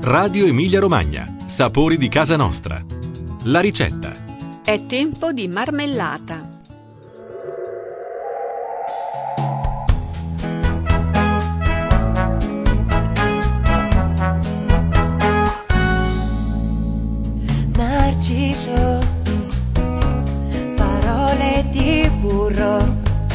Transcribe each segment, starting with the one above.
Radio Emilia Romagna. Sapori di casa nostra. La ricetta. È tempo di marmellata. Narciso, parole di burro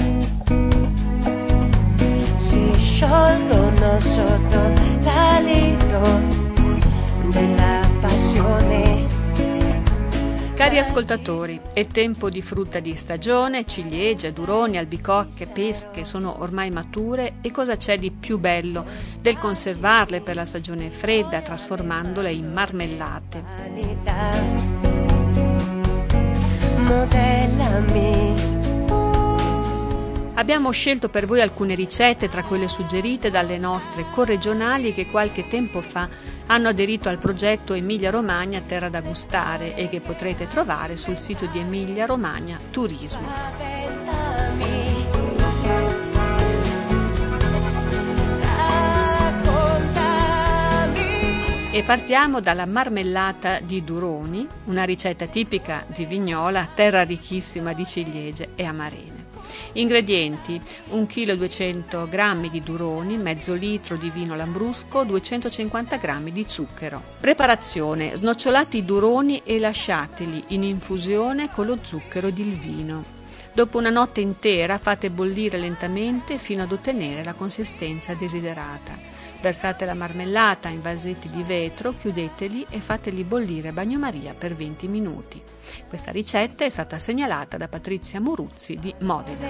si sciolgono sotto l'alito della passione. Cari ascoltatori, è tempo di frutta di stagione, ciliegie, duroni, albicocche, pesche sono ormai mature e cosa c'è di più bello del conservarle per la stagione fredda trasformandole in marmellate. Modellami. Abbiamo scelto per voi alcune ricette tra quelle suggerite dalle nostre corregionali che qualche tempo fa hanno aderito al progetto Emilia Romagna Terra da Gustare e che potrete trovare sul sito di Emilia Romagna Turismo. E partiamo dalla marmellata di duroni, una ricetta tipica di Vignola, terra ricchissima di ciliegie e amarene. Ingredienti: 1 kg 200 g di duroni, mezzo litro di vino lambrusco, 250 g di zucchero. Preparazione: snocciolate i duroni e lasciateli in infusione con lo zucchero ed il vino. Dopo una notte intera fate bollire lentamente fino ad ottenere la consistenza desiderata. Versate la marmellata in vasetti di vetro, chiudeteli e fateli bollire a bagnomaria per 20 minuti. Questa ricetta è stata segnalata da Patrizia Moruzzi di Modena.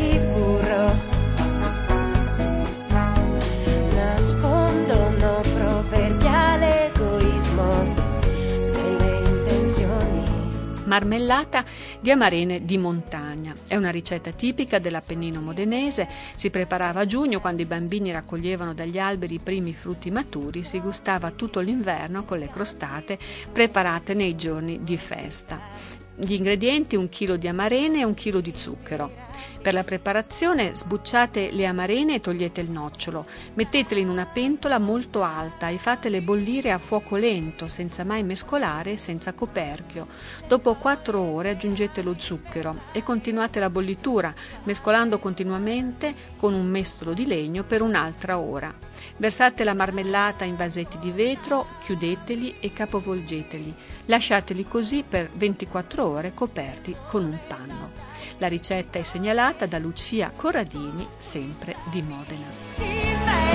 Nascondono proverbiale egoismo nelle intenzioni. Marmellata di amarene di montagna. È una ricetta tipica dell'Appennino modenese, si preparava a giugno quando i bambini raccoglievano dagli alberi i primi frutti maturi, si gustava tutto l'inverno con le crostate preparate nei giorni di festa. Gli ingredienti: 1 kg di amarene e 1 kg di zucchero. Per la preparazione sbucciate le amarene e togliete il nocciolo, mettetele in una pentola molto alta e fatele bollire a fuoco lento, senza mai mescolare e senza coperchio. Dopo 4 ore aggiungete lo zucchero e continuate la bollitura, mescolando continuamente con un mestolo di legno per un'altra ora. Versate la marmellata in vasetti di vetro, chiudeteli e capovolgeteli. Lasciateli così per 24 ore coperti con un panno. La ricetta è segnalata da Lucia Corradini, sempre di Modena.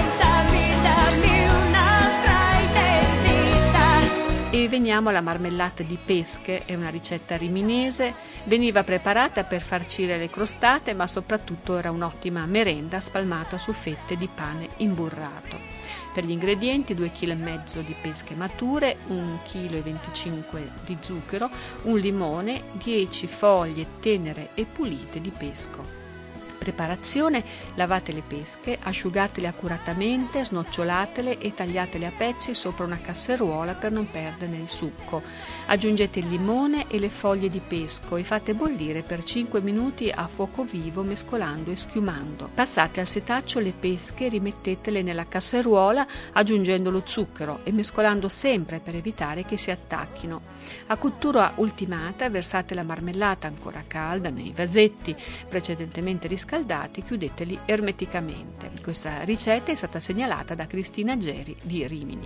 E veniamo alla marmellata di pesche, è una ricetta riminese, veniva preparata per farcire le crostate, ma soprattutto era un'ottima merenda spalmata su fette di pane imburrato. Per gli ingredienti: 2,5 kg di pesche mature, 1,25 kg di zucchero, un limone, 10 foglie tenere e pulite di pesco. Preparazione: lavate le pesche, asciugatele accuratamente, snocciolatele e tagliatele a pezzi sopra una casseruola per non perderne il succo. Aggiungete il limone e le foglie di pesco e fate bollire per 5 minuti a fuoco vivo, mescolando e schiumando. Passate al setaccio le pesche, rimettetele nella casseruola aggiungendo lo zucchero e mescolando sempre per evitare che si attacchino. A cottura ultimata versate la marmellata ancora calda nei vasetti precedentemente riscaldati, chiudeteli ermeticamente. Questa ricetta è stata segnalata da Cristina Geri di Rimini.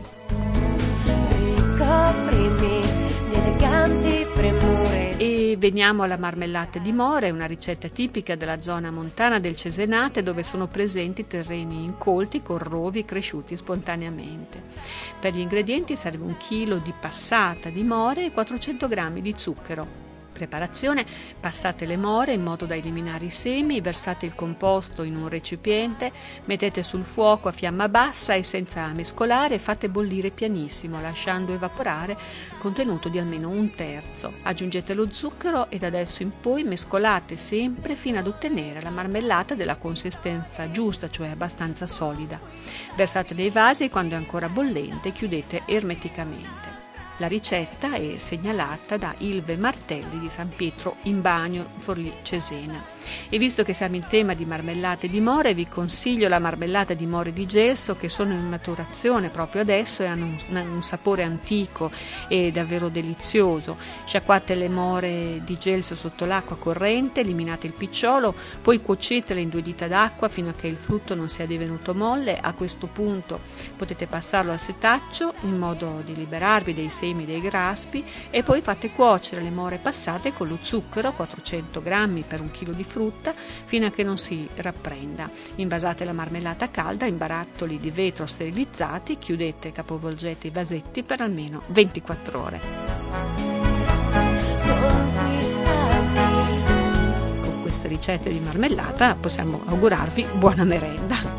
Ricoprimi di eleganti premure. E veniamo alla marmellata di more, una ricetta tipica della zona montana del Cesenate, dove sono presenti terreni incolti con rovi cresciuti spontaneamente. Per gli ingredienti serve 1 chilo di passata di more e 400 g di zucchero. Preparazione: passate le more in modo da eliminare i semi, versate il composto in un recipiente, mettete sul fuoco a fiamma bassa e senza mescolare fate bollire pianissimo, lasciando evaporare contenuto di almeno 1/3. Aggiungete lo zucchero e da adesso in poi mescolate sempre fino ad ottenere la marmellata della consistenza giusta, cioè abbastanza solida. Versate nei vasi e quando è ancora bollente chiudete ermeticamente. La ricetta è segnalata da Ilve Martelli di San Pietro in Bagno, Forlì Cesena. E visto che siamo in tema di marmellate di more, vi consiglio la marmellata di more di gelso, che sono in maturazione proprio adesso e hanno un sapore antico e davvero delizioso. Sciacquate le more di gelso sotto l'acqua corrente, eliminate il picciolo, poi cuocetele in 2 dita d'acqua fino a che il frutto non sia divenuto molle. A questo punto potete passarlo al setaccio in modo di liberarvi dei semi, dei graspi, e poi fate cuocere le more passate con lo zucchero, 400 grammi per 1 chilo di frutta, fino a che non si rapprenda. Invasate la marmellata calda in barattoli di vetro sterilizzati, chiudete e capovolgete i vasetti per almeno 24 ore. Con queste ricette di marmellata possiamo augurarvi buona merenda.